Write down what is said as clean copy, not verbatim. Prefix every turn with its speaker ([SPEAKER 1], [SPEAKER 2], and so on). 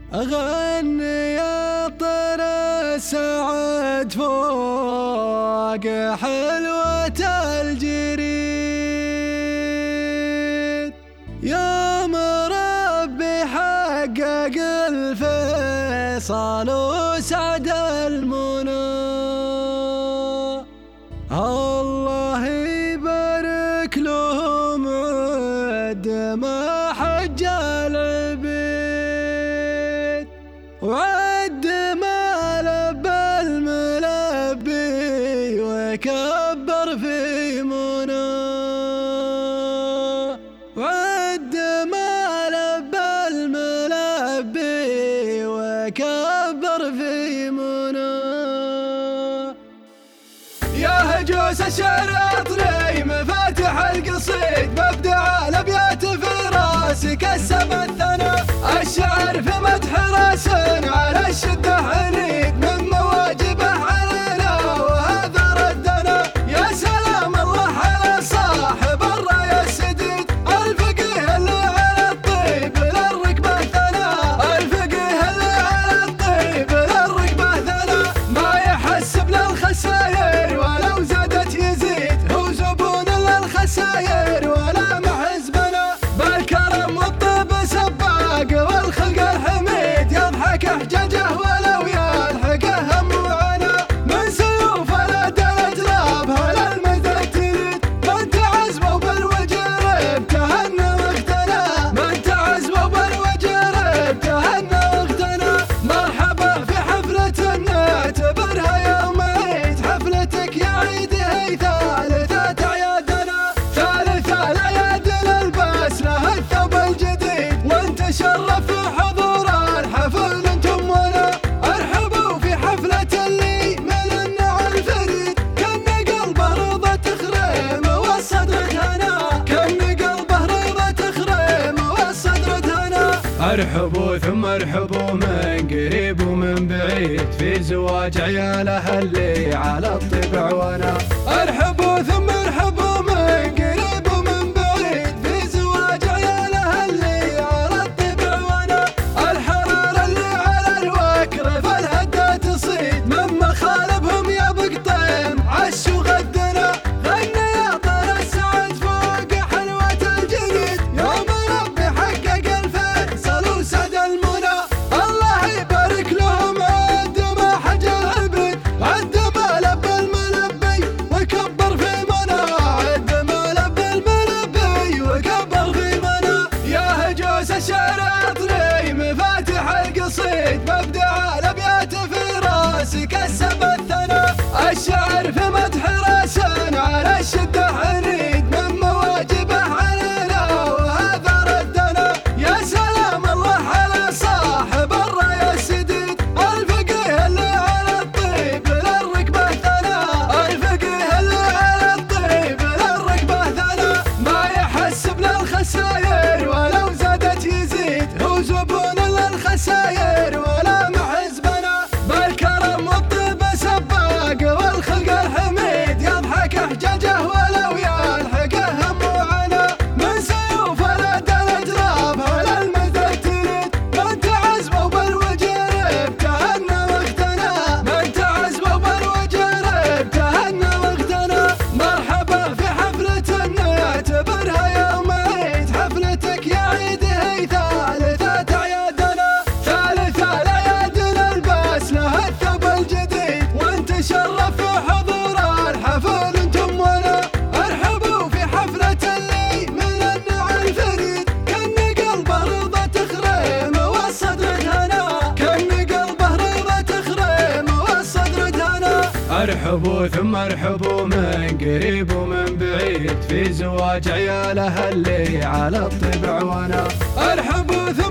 [SPEAKER 1] أغني يا طير السعد فوق حلوة الجريد، يوم ربي حقق الفيصل وسعد المنى. الله يبارك لهم عد ما حج العبيد، وعد ما لبى الملبي وكبر في منى، وعد ما لبى الملبي وكبر في منى. يا هجوس الشعر اطري مفاتح القصيد، مبدع الابيات في راسك السما الثنا، الشعر في مدح راس على الشده عنيد، من مواجبه علينا وهذا ردنا. يا سلام الله على صاحب الرايه السديد، الفقيه اللي على الطيب للركبه ثنا، الفقيه اللي على الطيب للركبه ثنا. ما يحسب للخساير ولو زادت يزيد، هو زبون للخساير ولا محزبنا، بالكرم والطيب سباق والخلق الحميد، يضحك احجاجه ولو يلحقه هم وعنا، من سيوف الادل اجلابها للمدى تريد، من تعزموا بالوجر تهنى واغتنى، من تعزموا بالوجر تهنى واغتنى. مرحبا في حفلة نعتبرها يوم عيد، حفلتك يا عيد هي ثالثة اعيادنا، ثالثة الاعياد نلبس لها الثوب الجديد، وانت شرف في حضور الحفل انتم وانا. ارحبوا في حفلة اللي من النوع الفريد، كان قلبه رضا تخرم والصدر هنا، كان قلبه رضا تخرم والصدر هنا. ارحبوا ثم ارحبوا من قريب ومن بعيد، في زواج عياله اللي على الطبع وانا. ارحبوا ثم ارحبوا من قريب ومن بعيد، في زواج عياله اللي على الطبع وانا. الحرار اللي على الوكر في الهدى تصيد، من مخالبهم يا بقطين عشوا غدنا. غنى يا طير السعد فوق حلوة الجريد، يوم ربي حقق الفيصل وسعد المنى. الله يبارك لهم عد ما حج العبيد، عد ما لبى الملبي وكبر في منى، عد ما لبى الملبي وكبر في منى. يا هجوس الشعر اطري مفاتح القصيد، مبدع الابيات في راسك السما الثنا، الشعر في مدح راس على الشده عنيد، من مواجبه علينا وهذا ردنا. يا سلام الله على صاحب الرايه السديد، الفقيه اللي على الطيب للركبه ثنا، الفقيه اللي على الطيب للركبه ثنا. ما يحسب للخساير ولو زادت يزيد، هو زبون للخساير ولا محزبنا، بالكرم والطيب سباق والخلق الحميد، يضحك احجاجه ولو يلحقه هم وعنا، من سيوف الادل اجلابها للمدى تريد، من تعزموا بالوجر تهنى واغتنى، من تعزموا بالوجر تهنى واغتنى. مرحبا في حفلة نعتبرها يوم عيد، حفلتك يا عيد هي ثالثة اعيادنا، ثالثة الاعياد نلبس لها الثوب الجديد، وانت شرف في حضور الحفل انتم وانا. ارحبوا في حفلة اللي من النوع الفريد، كان قلبه رضا تخرم والصدر هنا، كان قلبه رضا تخرم والصدر هنا. ارحبوا ثم ارحبوا من قريب ومن بعيد، في زواج عياله اللي على الطبع وانا. ارحبوا ثم